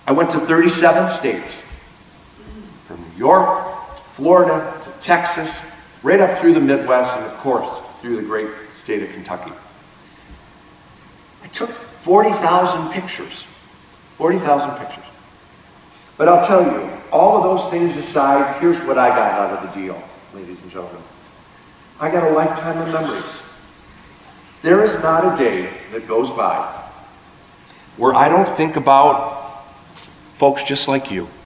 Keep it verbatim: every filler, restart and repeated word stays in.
I went to thirty-seven states, from New York, Florida, to Texas, right up through the Midwest, and of course, through the great state of Kentucky. I took forty thousand pictures, forty thousand pictures. But I'll tell you, all of those things aside, here's what I got out of the deal, ladies and gentlemen. I got a lifetime of memories. There is not a day that goes by where I don't think about folks just like you.